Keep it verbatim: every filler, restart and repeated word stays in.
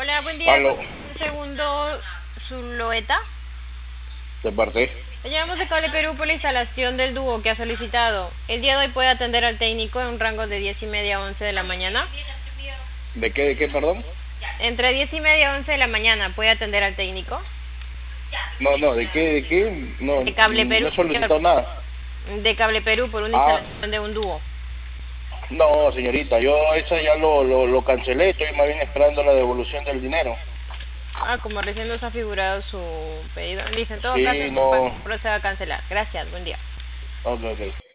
Hola, buen día. Aló, Un segundo, Zulueta. de parte. Le llamamos de Cable Perú por la instalación del dúo que ha solicitado. El día de hoy puede atender al técnico en un rango de diez y media a once de la mañana. ¿De qué, de qué, perdón? Entre diez y media a once de la mañana puede atender al técnico. No, no, ¿de qué, de qué? No, De Cable no Perú. he solicitado nada. De Cable Perú por una Ah, instalación de un dúo. no, señorita, yo esa ya lo, lo, lo cancelé, estoy más bien esperando la devolución del dinero. Ah, como recién nos ha figurado su pedido. Listo, en todo caso, Sí, no, proceda a cancelar. Gracias, buen día. ok, ok.